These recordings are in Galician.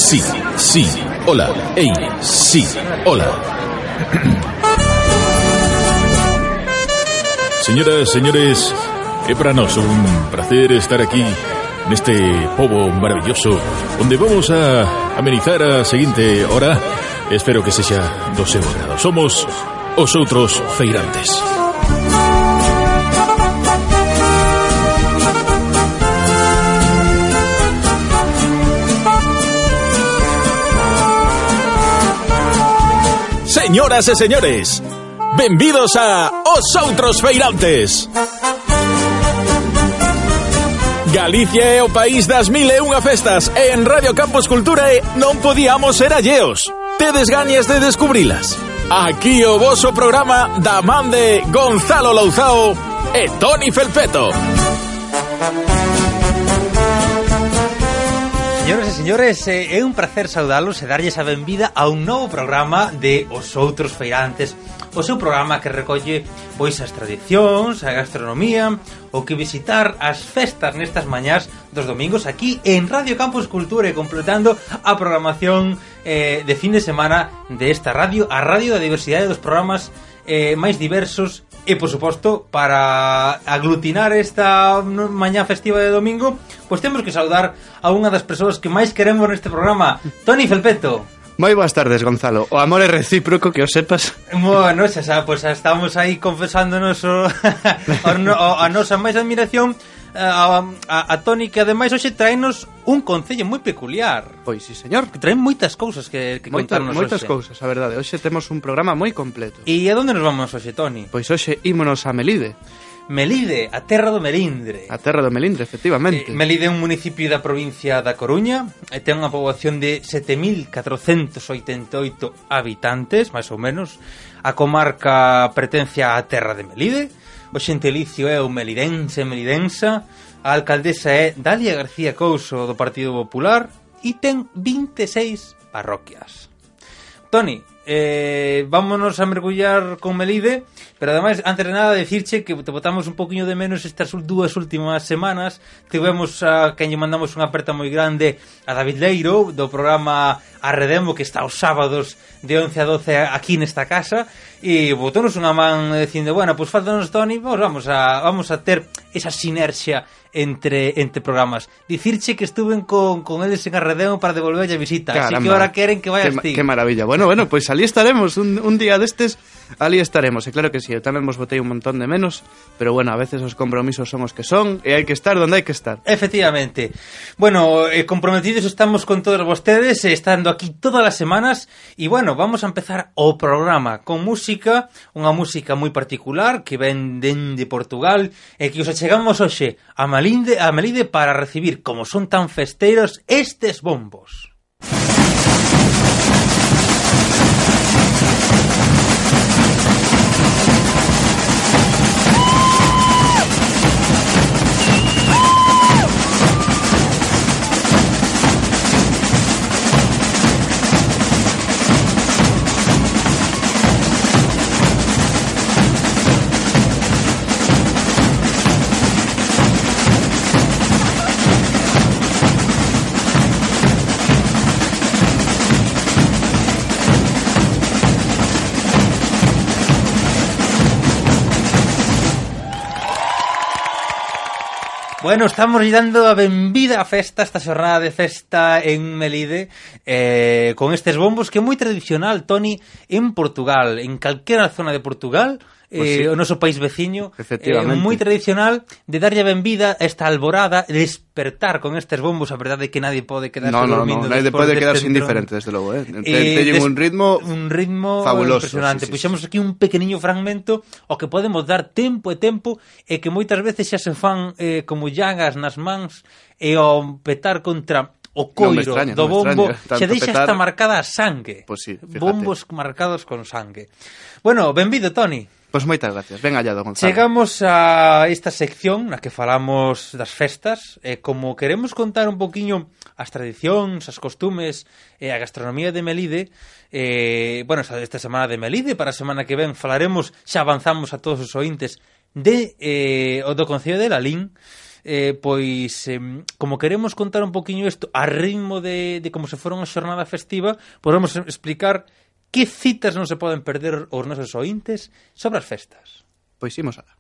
sí, sí, hola, ei, sí, hola. Señoras, señores, é para nós un placer estar aquí neste pobo maravilloso onde vamos a amenizar a seguinte hora. Espero que sexa do seu agrado. Somos os outros feirantes. Señoras e señores, benvidos a Os Outros Feirantes. Galicia é o país das 1001 festas e en Radio Campus Culturae non podíamos ser alleos. Tedes gañas de descubrilas. Aquí o voso programa da man de Gonzalo Louzao e Toni Felpeto. Señoras e señores, é un placer saudalos e darlles a benvida a un novo programa de Os Outros Feirantes. O seu programa que recolle pois as tradicións, a gastronomía, o que visitar as festas nestas mañás dos domingos aquí en Radio Campus Cultura, completando a programación de fin de semana de esta radio, a radio da diversidade dos programas máis diversos. E, por suposto, para aglutinar esta mañá festiva de domingo, pois temos que saudar a unha das persoas que máis queremos neste programa, Toni Felpeto. Moi boas tardes, Gonzalo. O amor é recíproco, que o sepas. Bueno, xa, pois estamos aí confesándonos a nosa máis admiración a Toni, que ademais hoxe traenos un concello moi peculiar. Pois sí, señor. Que traen moitas cousas que contarnos hoxe. Moitas cousas, a verdade. Hoxe temos un programa moi completo. E a onde nos vamos hoxe, Toni? Pois hoxe ímonos a Melide. Melide, a terra do Melindre. A terra do Melindre, efectivamente. Melide é un municipio da provincia da Coruña e ten unha poboación de 7.488 habitantes, máis ou menos. A comarca pertencia á terra de Melide. O xentilicio é o melidensa. A alcaldesa é Dalia García Couso do Partido Popular e ten 26 parroquias. Toni, vámonos a mergullar con Melide, pero ademais, antes de nada, decirche que te botamos un poquinho de menos estas dúas últimas semanas. Tivemos a quen lle mandamos unha aperta moi grande a David Leiro, do programa Arredemo, que está os sábados de 11 a 12 aquí nesta casa, e botónos unha man dicindo, bueno, pois faltanos, Toni, vamos a ter esa sinerxia entre programas. Dicirche que estuven con eles en Arredemo para devolverlle a visita. Caramba. Así que ahora queren que vayas ti. Que maravilla. Bueno, pois ali estaremos un día destes, ali estaremos. E claro que sí, eu tamén vos botei un montón de menos, pero bueno, a veces os compromisos son os que son e hai que estar onde hai que estar. Efectivamente. Bueno, comprometidos estamos con todos vostedes, estando aquí todas as semanas, e bueno, vamos a empezar o programa con música, unha música moi particular que ven de Portugal e que os achegamos hoxe a Melide para recibir, como son tan festeiros, estes bombos. Bueno, estamos dando a benvida a festa, esta xornada de festa en Melide, con estes bombos que é moi tradicional, Toni, en Portugal, en calquera zona de Portugal, pues sí, o noso país veciño, moi tradicional de darlle a benvida a esta alborada, despertar con estes bombos. A verdade é que nadie pode quedarse dormindo. No, nadie pode quedarse indiferente, desde logo, Teñen un ritmo fabuloso, impresionante. Puxemos aquí un pequeniño fragmento o que podemos dar tempo e que moitas veces xa se fan como llagas nas mans e ao petar contra o coiro do bombo xa deixa esta marcada a sangue. Pues sí, bombos marcados con sangue. Bueno, benvido, Toni. Pois moitas gracias, ben hallado, Gonzalo. Chegamos a esta sección na que falamos das festas, como queremos contar un poquinho as tradicións, as costumes e a gastronomía de Melide. Bueno, esta semana de Melide, para a semana que ven falaremos, xa avanzamos a todos os ointes, do Concello de Lalín. como queremos contar un poquinho isto a ritmo de como se fora unha xornada festiva, podemos explicar que citas non se poden perder os nosos ointes sobre as festas. Pois imos alá.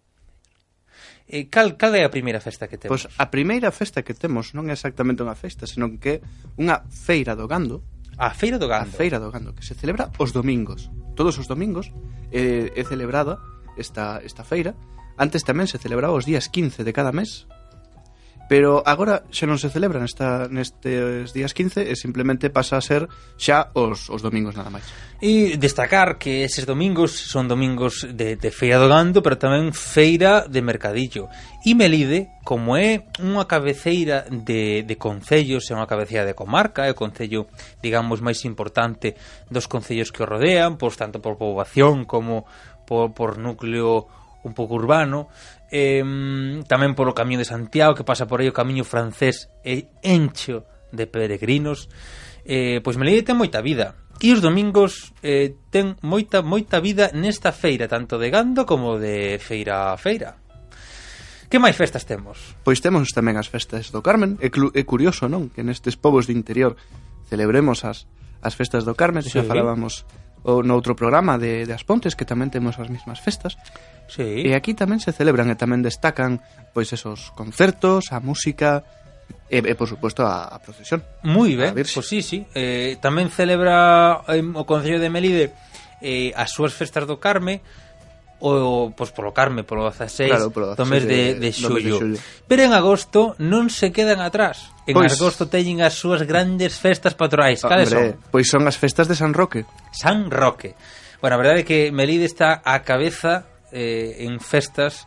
Cal é a primeira festa que temos? Pois a primeira festa que temos non é exactamente unha festa, senón que é unha feira do gando. A Feira do Gando. A Feira do Gando, que se celebra os domingos. Todos os domingos é celebrada esta feira. Antes tamén se celebraba os días 15 de cada mes, pero agora xa non se celebra nestes días 15 e simplemente pasa a ser xa os domingos nada máis. E destacar que eses domingos son domingos de Feira do Gando, pero tamén feira de mercadillo. E Melide, como é unha cabeceira de concellos, é unha cabeceira de comarca, é o concello, digamos, máis importante dos concellos que o rodean, pois tanto por poboación como por núcleo un pouco urbano, tamén polo Camiño de Santiago, que pasa por aí o camiño francés e encho de peregrinos. Pois Melide ten moita vida, e os domingos ten moita vida nesta feira, tanto de gando como de feira a feira. Que máis festas temos? Pois temos tamén as festas do Carmen. É curioso, non? Que nestes povos de interior celebremos as festas do Carmen. Sí. Xa falábamos no outro programa de As Pontes, que tamén temos as mesmas festas. Sí. E aquí tamén se celebran e tamén destacan pois esos concertos, a música e por suposto a procesión. Moi ben, pois sí. Tamén celebra o Concello de Melide as súas festas do Carme, pois polo Carme, polo 16 do mes de xullo. Pero en agosto non se quedan atrás. En agosto teñen as súas grandes festas patronais. Cales son? Pois son as festas de San Roque. San Roque. Bueno, a verdade é que Melide está á cabeza en festas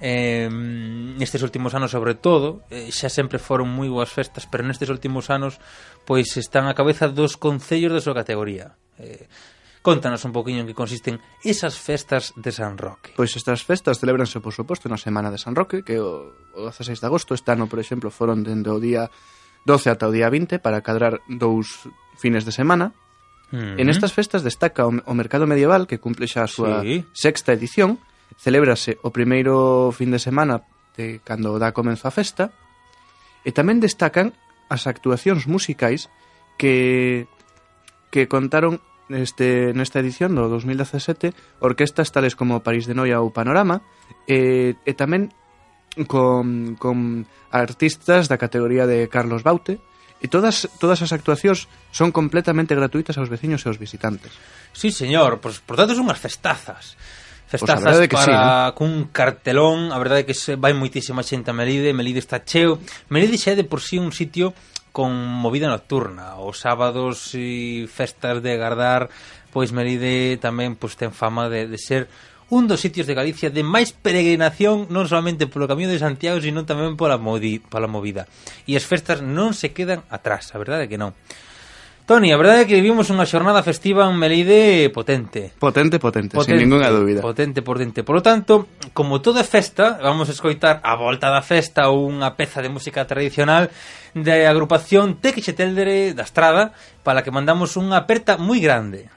nestes últimos anos, sobre todo. Xa sempre foron moi boas festas, pero nestes últimos anos pois están á cabeza dos concellos da súa categoría. Contanos un poquinho en que consisten esas festas de San Roque. Pois estas festas celebranse, por suposto, na semana de San Roque, que o 16 de agosto. Este ano, por exemplo, foron dende o día 12 ata o día 20 para cadrar 2 fines de semana. En estas festas destaca o mercado medieval, que cumple xa a súa sexta edición. Celébrase o primeiro fin de semana de cando dá comezo a festa. E tamén destacan as actuacións musicais que contaron nesta edición do 2017 orquestas tales como París de Noia ou Panorama, e tamén con artistas da categoría de Carlos Baute. E todas as actuacións son completamente gratuitas aos veciños e aos visitantes. Sí, señor, por tanto son unhas festazas para cun cartelón. A verdade é que vai moitísima xente a Melide. Melide está cheo. Melide xa é de por sí un sitio con movida nocturna. Os sábados e festas de Gardar, pois Melide tamén pois ten fama de ser un dos sitios de Galicia de máis peregrinación, non solamente polo Camiño de Santiago, sino tamén pola movida. E as festas non se quedan atrás, a verdade é que non. Toni, a verdade é que vivimos unha xornada festiva en Melide potente, sin ninguna dúbida. Potente. Por lo tanto, como toda festa, vamos a escoitar a volta da festa unha peza de música tradicional da agrupación Tequiche Teldere da Estrada, para que mandamos unha aperta moi grande.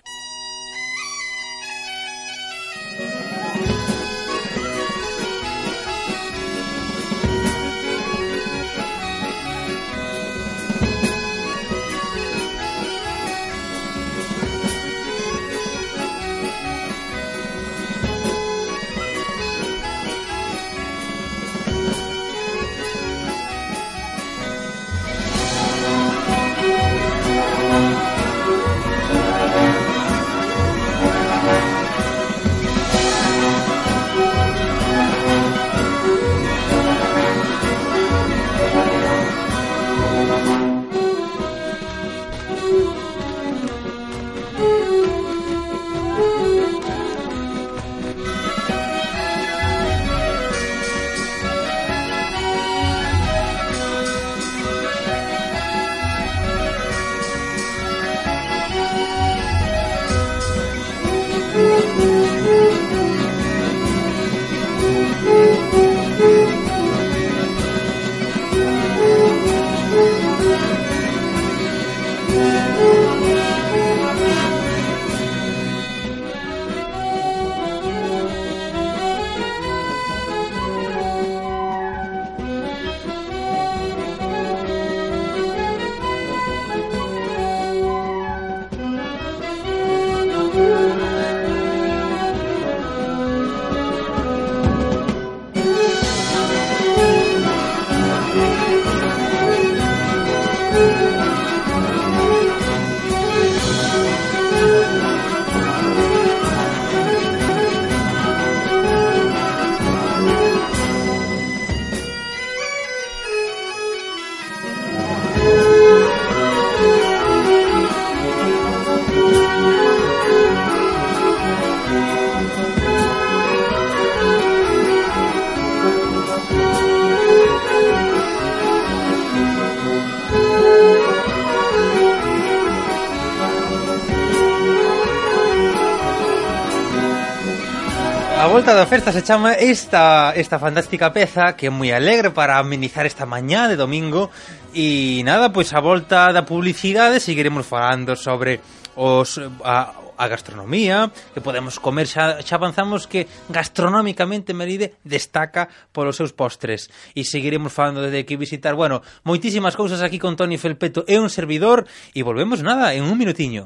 A volta da festa se chama esta fantástica peza que é moi alegre para amenizar esta mañá de domingo. E nada, pois a volta da publicidade seguiremos falando sobre a gastronomía, que podemos comer, xa avanzamos que gastronómicamente Melide destaca polos seus postres, e seguiremos falando de que visitar, bueno, moitísimas cousas aquí con Toni Felpeto e un servidor, e volvemos nada, en un minutiño.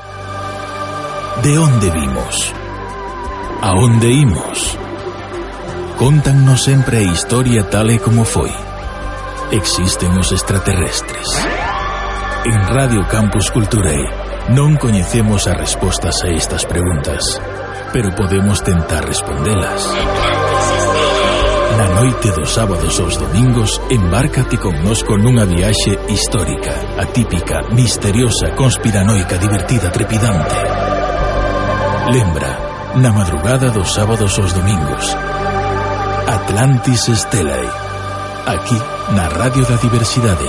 De onde vimos? A onde imos? Contannos sempre a historia tal e como foi. Existen os extraterrestres. En Radio Campus Culturae non coñecemos as respostas a estas preguntas, pero podemos tentar respondelas. Na noite dos sábados aos domingos, embárcate connosco nunha viaxe histórica, atípica, misteriosa, conspiranoica, divertida, trepidante. Lembra, na madrugada dos sábados aos domingos, Atlantis Stellae, aquí na Radio da Diversidade.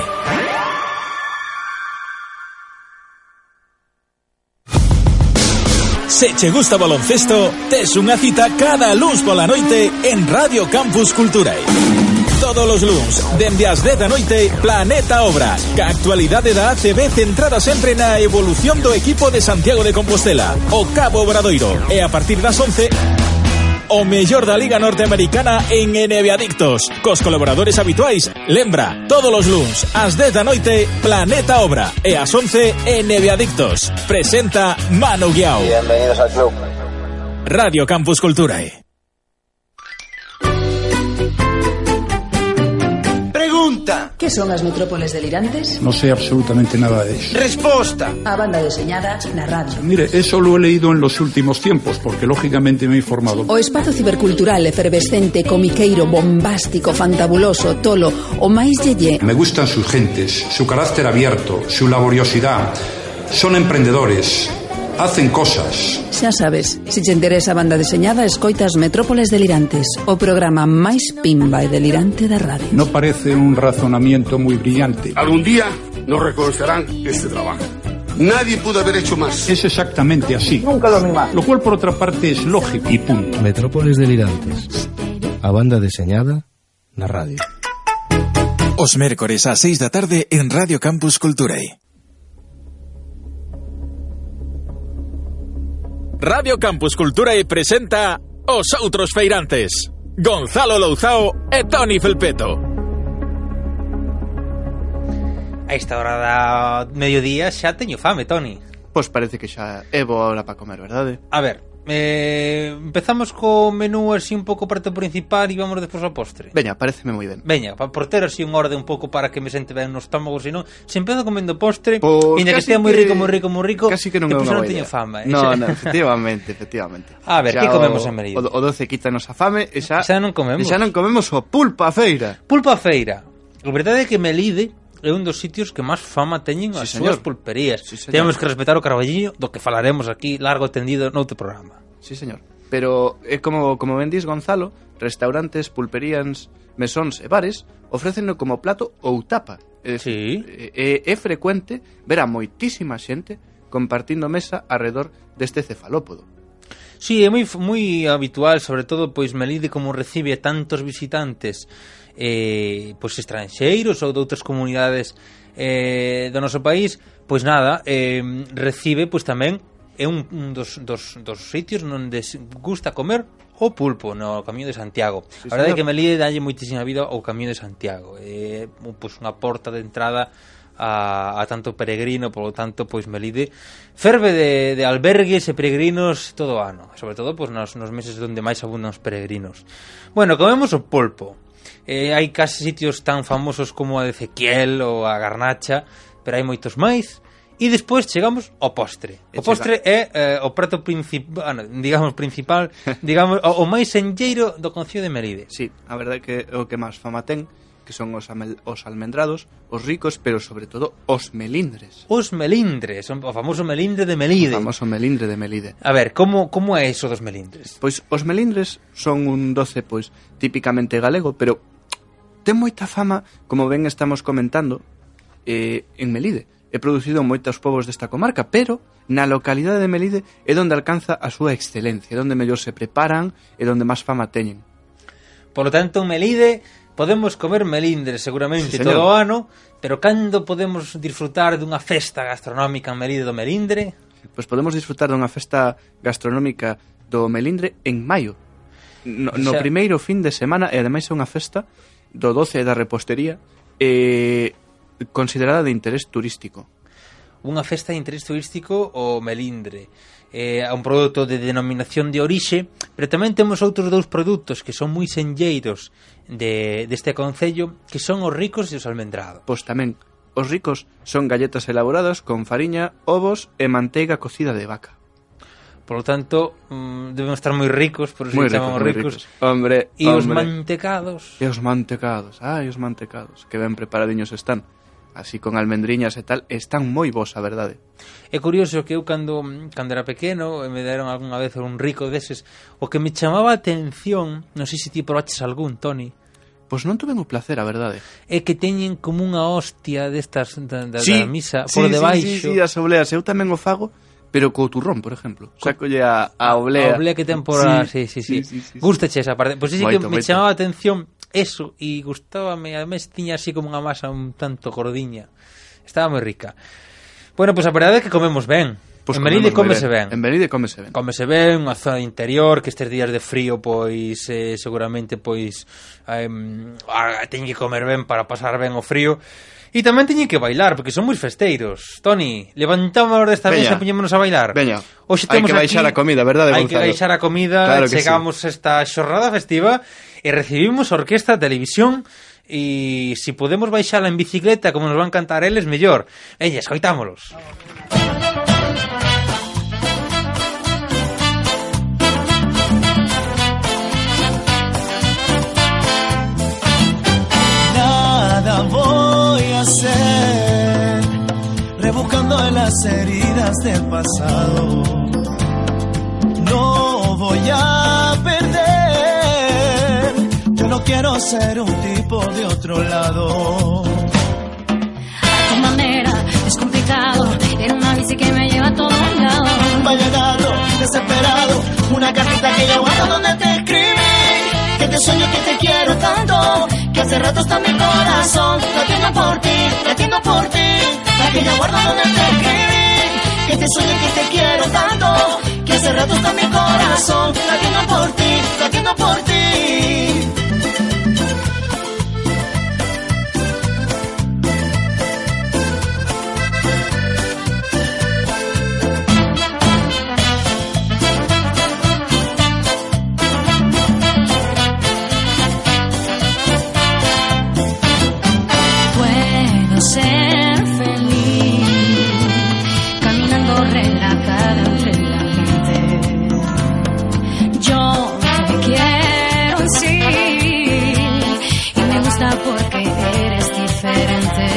Se che gusta baloncesto, tes unha cita cada luns pola noite en Radio Campus Culturae. Todos os luns, dende as 10 da noite, Planeta Obra, ca actualidade da ACB centrada sempre na evolución do equipo de Santiago de Compostela, o Cabo Obradoiro, e a partir das 11, o mellor da Liga Norteamericana en NBA Adictos, cos colaboradores habituais. Lembra, todos os luns, ás 10 da noite, Planeta Obra, e ás 11, NBA Adictos. Presenta Manu Guiao. Bienvenidos al club. Radio Campus Culturae. Pregunta. ¿Qué son as metrópoles delirantes? No sé absolutamente nada de eso. Resposta. A banda deseñada na radio. Mire, eso lo he leído en los últimos tiempos, porque lógicamente me he informado. O espazo cibercultural efervescente, comiqueiro, bombástico, fantabuloso, tolo, o máis yeye. Me gustan sus gentes, su carácter abierto, su laboriosidad. Son emprendedores, hacen cosas. Xa sabes, se te interesa a banda deseñada, escoitas Metrópoles Delirantes, o programa máis pimba e delirante da radio. No parece un razonamiento muy brillante. Algún día nos reconocerán este trabajo. Nadie pudo haber hecho más. Es exactamente así. Nunca dormí más. Lo cual, por otra parte, es lógico y punto. Metrópoles Delirantes, a banda deseñada na radio. Os mércores ás 6 da tarde en Radio Campus Culturae. Radio Campus Culturae presenta Os Outros Feirantes, Gonzalo Louzao e Toni Felpeto. A esta hora da mediodía xa teño fame, Toni. Pois parece que xa é boa hora para comer, verdade? A ver, empezamos co menú así un pouco prato principal e vamos despois ao postre. Veña, pareceme moi ben. Veña, por ter así un orde un pouco para que me sente ben no estómago, senón se empezo comendo postre, Pois inda que casi estea moi que- rico, Casi que non é depois unha non boa teño idea. fama. No, efectivamente. A ver, que comemos en Merida? O 12 quítanos a fame e xa Xa non comemos. E xa non comemos o pulpa a feira. Pulpa a feira. A verdade é que Melide é un dos sitios que máis fama teñen as Sí, súas señor. pulperías. Sí, señor. Temos que respetar o Carballiño, do que falaremos aquí largo e tendido noutro programa. Sí, señor. Pero é como ben dis Gonzalo, restaurantes, pulperías, mesóns e bares ofrécenno como plato ou tapa. Sí. É frecuente ver a moitísima xente compartindo mesa arredor deste cefalópodo. Sí, é moi habitual, sobre todo pois Melide como recibe tantos visitantes pois estranxeiros ou de outras comunidades do noso país, pois nada, recibe pois tamén é un dos sitios onde gusta comer o pulpo no Camiño de Santiago. Sí, A verdade é señor. que Melide dalle moitísima vida ao Camiño de Santiago. É pois unha porta de entrada a tanto peregrino, polo tanto, pois Melide ferve de albergues e peregrinos todo o ano, sobre todo pois nos meses onde máis abundan os peregrinos. Bueno, comemos o pulpo. Hai case sitios tan famosos como a de Ezequiel ou a Garnacha, pero hai moitos máis. E despois chegamos ao postre. O postre é o prato principal, digamos, o máis enlleiro do concello de Melide. Sí, a verdade é que é o que máis fama ten, que son os almendrados, os ricos, pero sobre todo os melindres. Os melindres, o famoso melindre de Melide. O famoso melindre de Melide. A ver, como é iso dos melindres? Pois os melindres son un doce pois típicamente galego, pero ten moita fama, como ben estamos comentando, en Melide. é producido en moitos povos desta comarca, pero na localidade de Melide é onde alcanza a súa excelencia, é onde mellor se preparan e onde máis fama teñen. Por lo tanto, en Melide podemos comer melindres seguramente todo o ano, pero cando podemos disfrutar dunha festa gastronómica en Melide do melindre? Pois podemos disfrutar dunha festa gastronómica do melindre en maio. No primeiro fin de semana, e ademais é unha festa do 12 da repostería considerada de interés turístico. Unha festa de interés turístico o melindre. É un produto de denominación de orixe, pero tamén temos outros dous produtos que son moi senlleiros deste concello, que son os ricos e os almendrados. Pois tamén, os ricos son galletas elaboradas con fariña, ovos e manteiga cocida de vaca. Por lo tanto, debemos estar moi ricos, por eso chamamos ricos. Hombre, e os mantecados. E os mantecados, os mantecados, que ben preparadiños están. Así con almendriñas e tal, están moi bons, a verdade. É curioso que eu cando era pequeno, me deron algunha vez un rico deses, o que me chamaba a atención, non sei se ti probaches algún, Toni. Pois non tuve o placer, a verdade. É que teñen como unha hostia destas da misa por debaixo. Sí, as obleas, eu tamén o fago, pero co turrón, por exemplo. Sacolle a oblea. A oblea que ten por... Sí. Gústache esa parte. Pois sí que me chamaba a atención eso, e gustábame, ademais tiña así como unha masa un tanto gordiña. Estaba moi rica. Bueno, pois a verdade é que comemos ben. Pues en Melide cómese ben. En Melide cómese ben. Cómese ben, unha zona interior que estes días de frío pois seguramente pois teñen que comer ben para pasar ben o frío. E tamén teñen que bailar, porque son moi festeiros. Toni, levantámonos desta mesa e poñémonos a bailar. Veña, hai que baixar a comida, verdade, Gonzalo? Hai que baixar a comida, claro, chegamos a esta xornada festiva e recibimos a orquesta de televisión e se podemos baixala en bicicleta como nos van cantar eles, mellor. Veña, escoitámolos. Nada voy a hacer, rebuscando en las heridas del pasado. No voy a perder, yo no quiero ser un tipo de otro lado. A tu manera es complicado, era una bici que me lleva a todo un lado. Vallenado, desesperado, una cartita que yo guardo donde te escribí. Que te sueño, que te quiero tanto, que hace rato está mi corazón latiendo por ti, latiendo por ti. La que yo guardo donde te escribí. Que te sueño, que te quiero tanto, que hace rato está mi corazón latiendo por ti, latiendo por ti. Ser feliz, caminando relajada entre la gente. Yo te quiero en sí y me gusta porque eres diferente.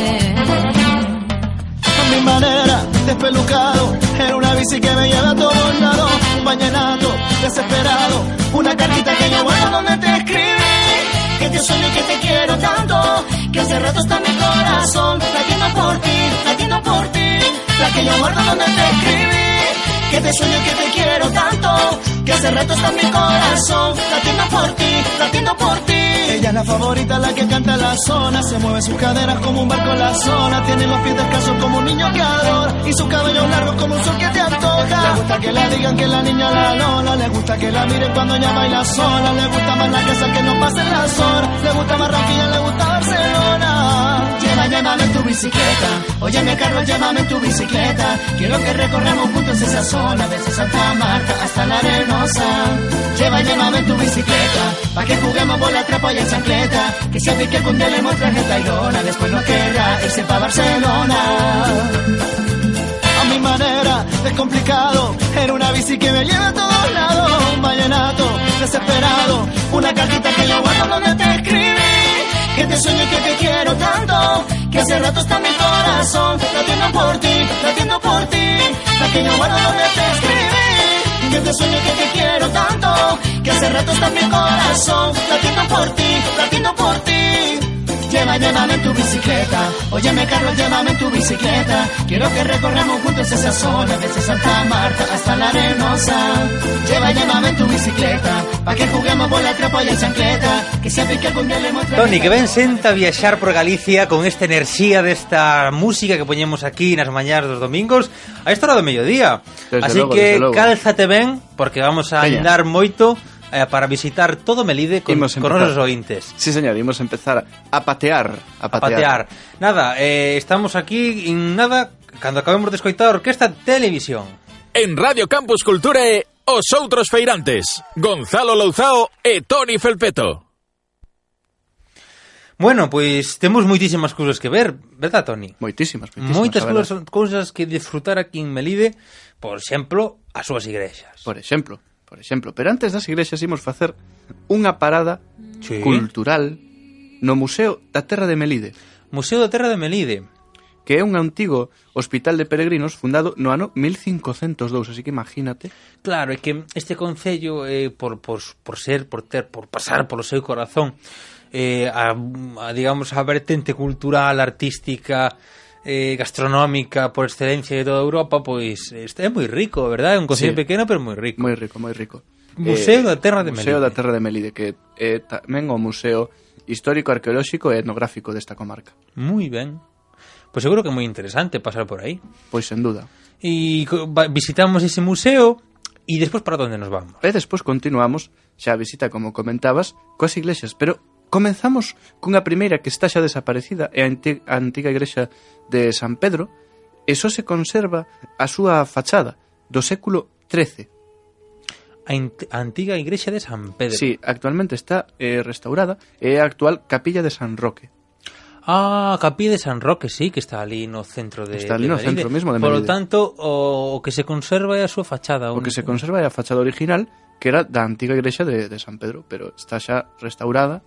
A mi manera, despelucado, era una bici que me lleva a todos lados. Un vallenato, desesperado, una cartita que yo guardo donde te escribí. Que te sueño, que te quiero tanto, que hace rato está mi corazón latiendo por ti, latiendo por ti. La que yo guardo donde te escribí. Que te sueño, que te quiero tanto, que hace rato está mi corazón latiendo por ti, latiendo por ti. Ella es la favorita, la que canta en la zona. Se mueve sus caderas como un barco en la zona. Tiene los pies descalzos como un niño que adora y sus cabellos largos como un sol que te antoja. Le gusta que la digan que la niña la lola. Le gusta que la miren cuando ella baila sola. Le gusta más la casa que no pasen las horas. Le gusta Barranquilla, le gusta Barcelona. Llévame en tu bicicleta. Óyeme, Carlos, llévame en tu bicicleta. Quiero que recorramos juntos esa zona, desde Santa Marta hasta la Arenosa. Llévame en tu bicicleta, pa' que juguemos bola, trapo y en chancleta. Que si a mí que algún día le muestras el Tayrona, después no querrá irse pa' Barcelona. A mi manera, es complicado, era una bici que me lleva a todos lados. Un vallenato, desesperado, una cartita que yo guardo donde te escribí. Que te sueño y que te quiero tanto, que hace rato está mi corazón latiendo por ti, latiendo por ti. La que yo guardo donde te escribí. Que te sueño y que te quiero tanto, que hace rato está mi corazón latiendo por ti, latiendo por ti. Llévame en tu bicicleta. Óyeme, Carlos, llévame en tu bicicleta. Quiero que recorramos juntos esa zona, desde Santa Marta hasta La Arenosa. Llévame en tu bicicleta, pa' que juguemos bola, trapo y chancleta, que siempre que algún día le mostraré... Toni, que ben senta viaxar por Galicia con esta enerxía desta música que poñemos aquí nas mañás dos domingos a esta hora do mediodía. Así que cálzate ben, porque vamos a andar moito para visitar todo Melide con nosos ointes. Sí, señor, imos empezar a patear. Nada, estamos aquí en nada, cando acabemos de escoitar a Orquesta Televisión. En Radio Campus Culturae, os outros feirantes, Gonzalo Louzao e Toni Felpeto. Bueno, pois temos moitísimas cousas que ver, verdad, Toni? Moitísimas Moitas cousas que disfrutar aquí en Melide, por exemplo, as súas igrexas. Por exemplo, pero antes das igrexas imos facer unha parada cultural no Museo da Terra de Melide. Museo da Terra de Melide, que é un antigo hospital de peregrinos fundado no ano 1502, así que imagínate. Claro, é que este concello por pasar polo seu corazón digamos a vertente cultural, artística, gastronómica por excelencia de toda Europa, pois é moi rico, verdad? É un concello pequeno, pero moi rico. Moi rico. Museo da Terra de Melide. Museo da Terra de Melide, que é tamén o museo histórico, arqueolóxico e etnográfico desta comarca. Moi ben. Pois seguro que é moi interesante pasar por aí. Pois sen duda. E visitamos ese museo e despois para onde nos vamos? E despois continuamos xa a visita, como comentabas, coas iglesias, pero comenzamos cunha primeira que está xa desaparecida, é a antiga igrexa de San Pedro, e só se conserva a súa fachada do século XIII. A antiga igrexa de San Pedro. Sí, actualmente está restaurada, é a actual Capilla de San Roque. Ah, Capilla de San Roque, sí, que está ali no centro de Está ali no centro mesmo de Melide. Por lo tanto, o que se conserva é a súa fachada. O que se conserva é a fachada original, que era da antiga igrexa de San Pedro, pero está xa restaurada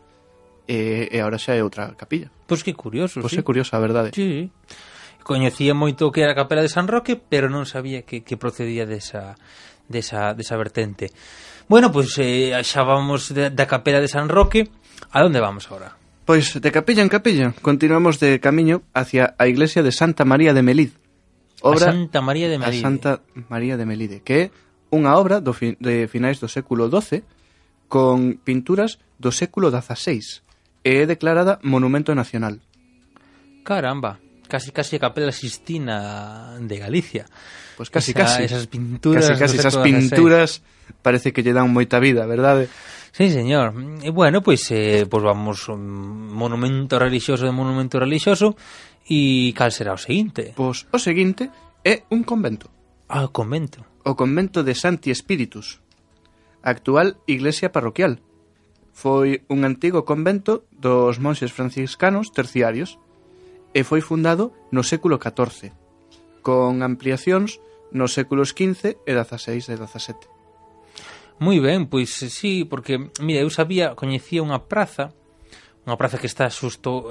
e agora xa é outra capilla. Pois que curioso, Pois é curioso, a verdade. Sí. Coñecía moito que era a Capela de San Roque, pero non sabía que procedía desa vertente. Bueno, pois xa vamos da Capela de San Roque. A onde vamos agora? Pois de capilla en capilla continuamos de camiño hacia a iglesia de Santa María de Melide. A Santa María de Melide. A Santa María de Melide, que é unha obra de finais do século XII con pinturas do século XVI e é declarada Monumento Nacional. Caramba, casi a Capela Sistina de Galicia. Pois casi. Esas pinturas. Casi esas pinturas parece que lle dan moita vida, verdade? Sí, señor. E bueno, pois vamos monumento religioso de monumento religioso. E cal será o seguinte? Pois o seguinte é un convento. Ah, o convento. O convento de Santi Espíritus, actual iglesia parroquial. Foi un antigo convento dos monxes franciscanos terciarios e foi fundado no século XIV, con ampliacións nos séculos XV e XVI e XVII. Moi ben, pois sí, porque, mira, eu coñecía unha praza que está xusto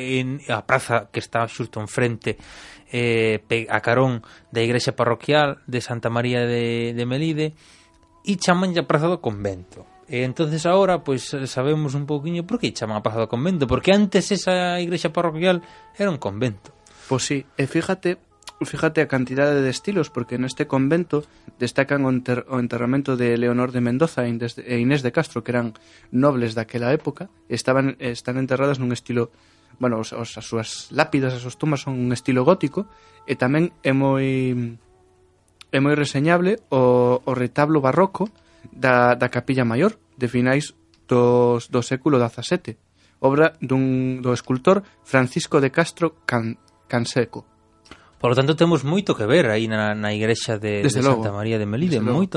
a praza que está xusto enfrente a carón da igrexa parroquial de Santa María de Melide, e chaman a praza do convento. E entonces agora, pois sabemos un pouquiño por que chaman a praza do convento, porque antes esa igrexa parroquial era un convento. Pois sí, e fíjate a cantidade de estilos, porque neste convento destacan o enterramento de Leonor de Mendoza e Inés de Castro, que eran nobles daquela época, están enterradas nun estilo, bueno, as súas lápidas, as súas tumbas son un estilo gótico, e tamén é moi reseñable o retablo barroco da Capilla Maior, de finais do século XVII, obra do escultor Francisco de Castro Canseco. Por lo tanto, temos moito que ver aí na igrexa de Santa María de Melide. Moito.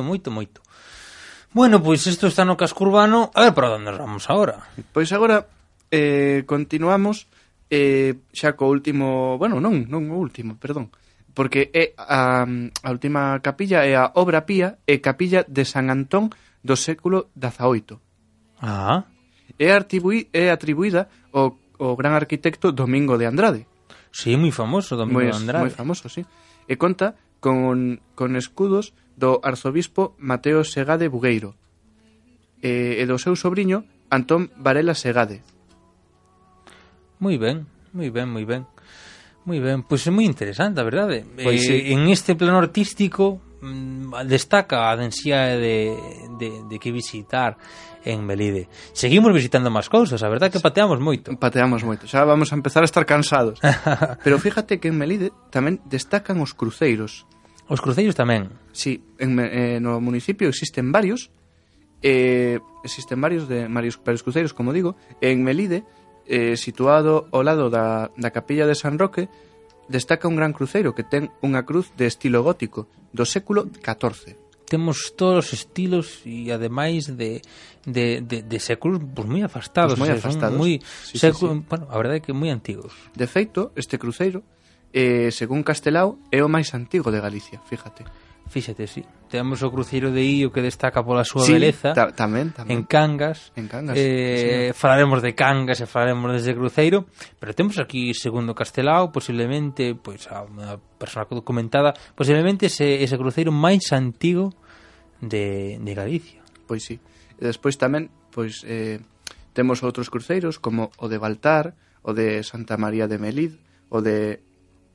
Bueno, pois isto está no casco urbano. A ver, para onde nos vamos agora? Pois agora continuamos xa co último... Bueno, non o último, perdón. Porque é a última capilla é a Obra Pía e Capilla de San Antón do século XVIII. Ah. É atribuída ao gran arquitecto Domingo de Andrade. Sí, moi famoso, Domingo de Andrade. Moi famoso, sí. E conta con escudos do arzobispo Mateo Segade Bugueiro e do seu sobriño Antón Varela Segade. Moi ben. Moi ben, pois é moi interesante, a verdade. Pois sí. En este plano artístico destaca a densidade de que visitar en Melide. Seguimos visitando máis cousas, a verdade que pateamos moito. Pateamos moito, xa vamos a empezar a estar cansados. Pero fíjate que en Melide tamén destacan os cruceiros. Os cruceiros tamén. Sí, no municipio existen varios de varios cruceiros, como digo. En Melide, situado ao lado da capilla de San Roque, destaca un gran cruceiro que ten unha cruz de estilo gótico do século XIV. Temos todos os estilos e ademais de séculos pues, moi afastados, moi afastados. Moi sí. Bueno, a verdade é que moi antigos. De feito, este cruceiro, según Castelao, é o máis antigo de Galicia, fíjate. Fíxate, sí. Temos o cruceiro de Io que destaca pola súa sí, beleza. Tamén. En Cangas. Sí, falaremos de Cangas e falaremos dese cruceiro, pero temos aquí, segundo Castelao, posiblemente, pois a unha persona documentada, posiblemente ese cruceiro máis antigo de Galicia. Pois sí. E despois tamén, pois temos outros cruceiros como o de Baltar, o de Santa María de Melide, o de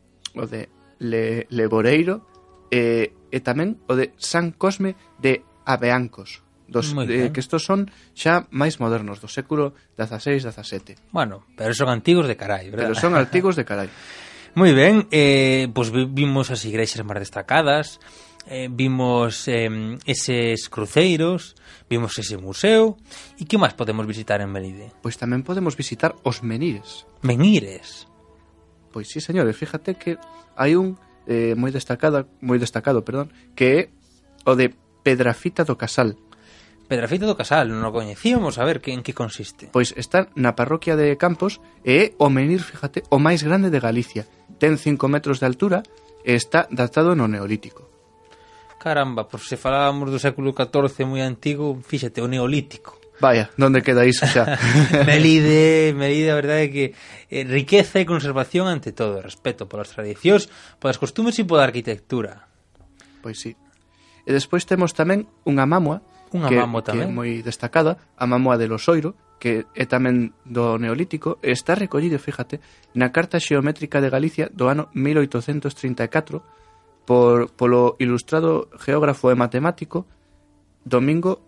Leboreiro, e tamén o de San Cosme de Aveancos, que estos son xa máis modernos, do século XVI, XVII. Bueno, pero son antigos de carai, verdad? Pero son antigos de carai. Moi ben, pois vimos as igrexas máis destacadas, vimos eses cruceiros, vimos ese museo, e que máis podemos visitar en Melide? Pois tamén podemos visitar os menires. Menires? Pois sí, señores, fíjate que hai un moi destacado, que é o de Pedrafita do Casal. Pedrafita do Casal, non o coñecíamos, a ver en que consiste. Pois está na parroquia de Campos e é o menir, fíjate, o máis grande de Galicia. Ten 5 metros de altura e está datado no Neolítico. Caramba, por se falábamos do século XIV moi antigo, fíxate, o Neolítico. Vaya, onde queda iso xa? Melide, a verdade é que riqueza e conservación ante todo, respeto polas tradicións, polas costumes e pola arquitectura. Pois sí. E despois temos tamén unha mámoa, que é moi destacada, a mámoa de Losoiro, que é tamén do Neolítico, e está recollido, fíjate, na Carta Xeométrica de Galicia do ano 1834 polo ilustrado geógrafo e matemático Domingo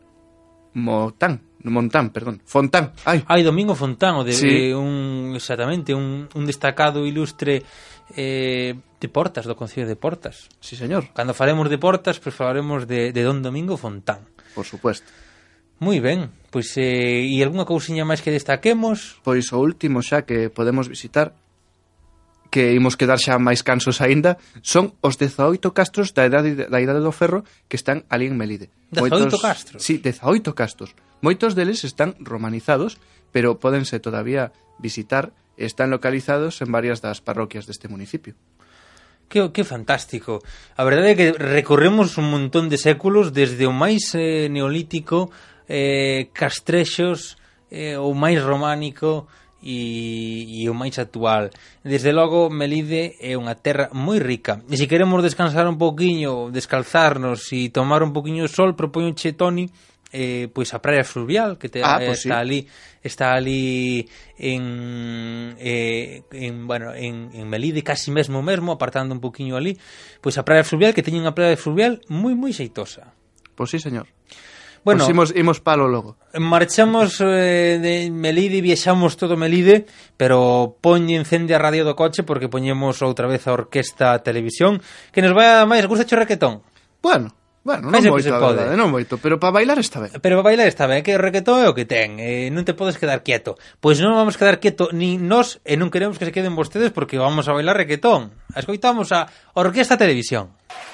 Fontán. Domingo Fontán, o de sí. un destacado ilustre de Portas, do Concello de Portas. Sí, señor. Cando falemos de Portas, pois falaremos de don Domingo Fontán. Por supuesto. Moi ben, pois e algunha cousiña máis que destaquemos? Pois o último xa que podemos visitar, que imos quedar xa máis cansos aínda, son os 18 castros da idade do ferro que están ali en Melide. 18 castros? Sí, 18 castros. Moitos deles están romanizados, pero pódense todavía visitar e están localizados en varias das parroquias deste municipio. Que fantástico. A verdade é que recorremos un montón de séculos desde o máis neolítico, castrexos, o máis románico e o máis actual. Desde logo, Melide é unha terra moi rica. E se queremos descansar un poquinho, descalzarnos e tomar un poquinho de sol, proponche Toni pois a praia fluvial que está ali en Melide, casi mesmo apartando un poquinho ali, pois a praia fluvial, que teñen unha praia fluvial moi xeitosa. Pois sí, señor. Bueno, pues imos palo logo. Marchamos de Melide e viaxamos todo Melide, pero encende a radio do coche porque poñemos outra vez a orquesta a televisión, que nos vai máis. Gusta o requetón? Bueno, non moito, a verdade, non moito, pero para bailar está ben. Que o requetón é o que ten, non te podes quedar quieto. Pois non vamos quedar quieto ni nós, e non queremos que se queden vostedes porque vamos a bailar requetón. Escoitamos a orquesta a televisión.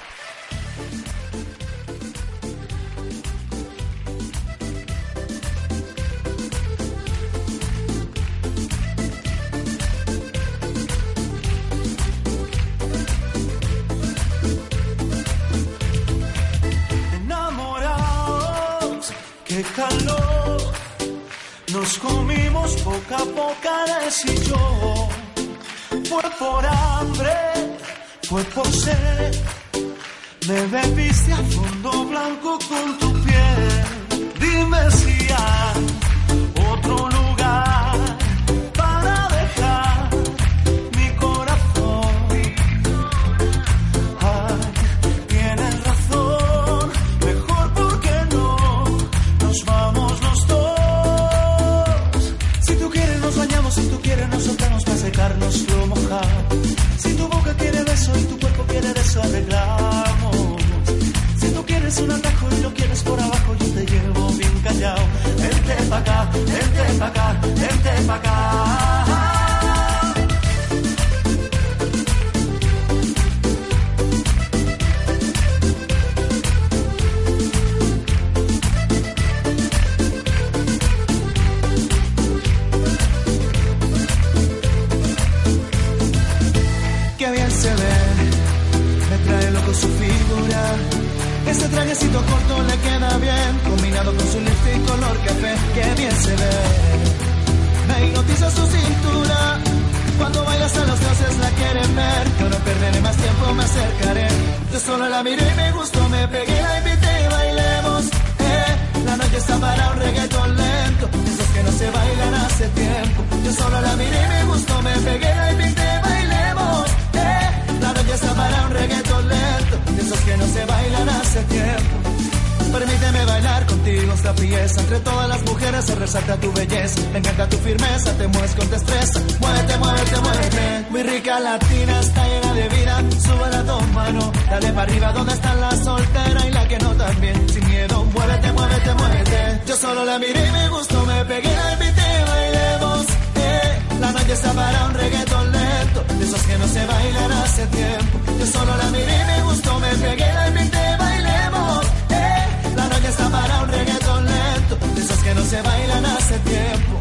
Calor, nos comimos poco a poco Alex y yo. Fue por hambre, fue por sed. Me bebiste a fondo blanco con tu piel. Dime si hay otro lugar para dejar quieres un atajo y lo quieres por abajo, yo te llevo bien callado. Vente pa' acá, vente pa' acá, vente pa' acá. Qué bien se ve, me trae loco su figura. Ese trajecito corto le queda bien, combinado con su lipstick color café. Qué bien se ve, me hipnotiza su cintura. Cuando bailas a los dioses la quieren ver. Yo no perderé más tiempo, me acercaré. Yo solo la miré y me gustó, me pegué, la invité y bailemos. La noche está para un reggaetón lento, esos que no se bailan hace tiempo. Yo solo la miré y me gustó, me pegué, la invité, bailemos. La noche está para un reggaetón lento, esos que no se bailan hace tiempo. Permíteme bailar contigo esta pieza. Entre todas las mujeres se resalta tu belleza. Me encanta tu firmeza, te mueves con destreza. Muévete, muévete, muévete. Muy rica latina, está llena de vida. Sube las dos manos, dale para arriba. ¿Dónde están la soltera y la que no también? Sin miedo, muévete, muévete, muévete. Yo solo la miré y me gustó, me pegué, la invité, bailemos. La noche está para un reggaetón lento, de esos que no se bailan hace tiempo. Yo solo la miré y me gustó, me pegué, la invité, bailemos. La noche está para un reggaetón lento, de esos que no se bailan hace tiempo.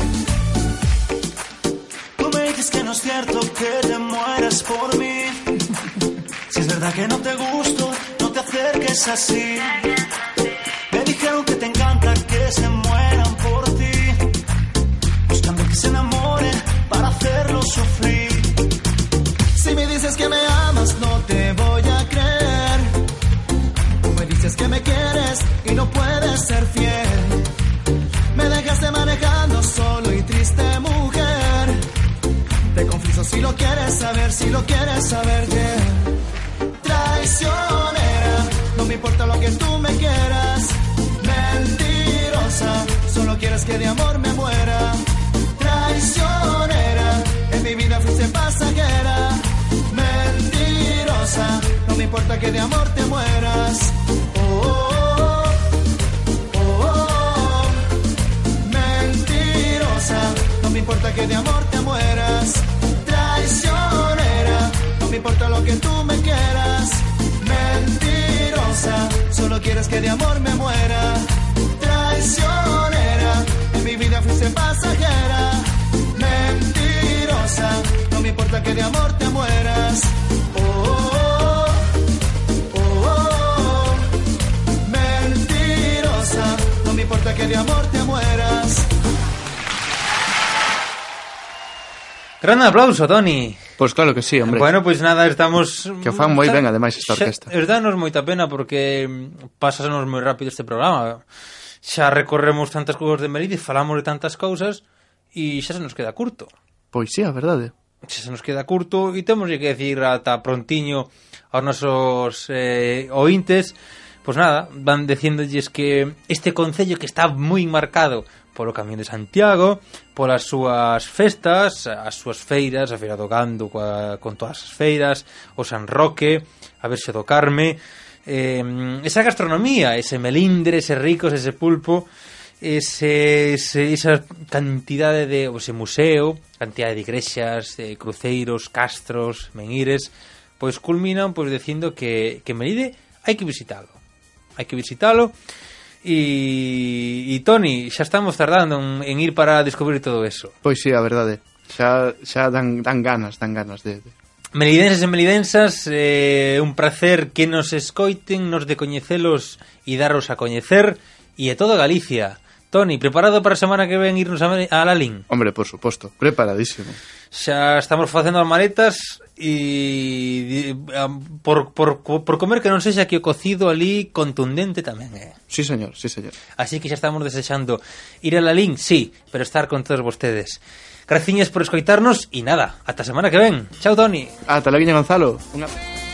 Tú me dices que no es cierto que te mueras por mí. Si es verdad que no te gusto, no te acerques así. Me dijeron que te encanta que se mueran por ti, buscando que se enamore para hacerlo sufrir. Si me dices que me amas, no te voy a creer. Tú me dices que me quieres y no puedes ser fiel. Me dejaste manejando solo y triste, mujer. Te confieso si lo quieres saber, si lo quieres saber, yeah. Traicionera, no me importa lo que tú me quieras. Mentirosa, solo quieres que de amor me muera. Traicionera, en mi vida fuiste pasajera. Mentirosa, no me importa que de amor te mueras. Mentirosa, no me importa que de amor te mueras. Traicionera, no me importa lo que tú me quieras. Mentirosa, solo quieres que de amor me muera. Traicionera, en mi vida fuiste pasajera. Mentirosa, no me importa que de amor te mueras. Mentirosa, no me importa que de amor te mueras. Gran aplauso, Toni. Pois claro que sí, hombre. Bueno, pois nada, estamos... Que fan moi ben, ademais, esta orquesta. Danos moita pena porque pasanos moi rápido este programa. Xa recorremos tantas cousas de Melide, falamos de tantas cousas e xa se nos queda curto. Pois sí, a verdade. Xa se nos queda curto e temos que decir ata prontiño aos nosos ointes. Pois nada, van diciéndolles que este concello que está moi marcado polo Camiño de Santiago, polas súas festas, as súas feiras, a Feira do Gando con todas as feiras, o San Roque, a Verxo do Carme, esa gastronomía, ese melindre, ese ricos, ese pulpo, esa cantidade de ese museo, cantidade de igrexas, de cruceiros, castros, menires, pois culminan pois dicindo que Melide hai que visitalo. Hai que visitalo. E Toni, xa estamos tardando en ir para descubrir todo eso. Pois sí, a verdade. Xa dan ganas de... Melidenses e melidensas, un placer que nos escoiten, nos de coñecelos e daros a coñecer, e é todo Galicia. Toni, preparado para a semana que ven irnos a Lalín? Hombre, por suposto, preparadísimo. Xa estamos facendo as maletas e por comer que non sexa que o cocido ali contundente tamén é. Sí, señor, sí, señor. Así que xa estamos desexando ir a Lalín, sí, pero estar con todos vostedes. Graciñas por escoitarnos e nada, ata a semana que ven. Chao, Toni. Ata la Gonzalo.